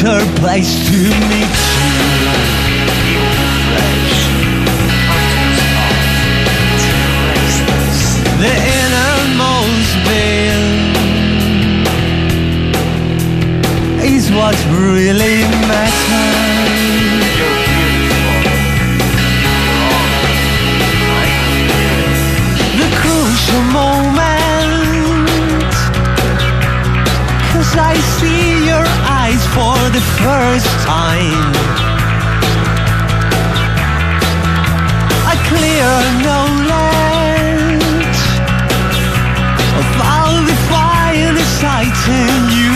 better place to meet you. Your flesh, the innermost being is what really matters. you're beautiful. The crucial moment, 'cause I see your eyes for the first time. A clear knowledge of all the fire sight in you.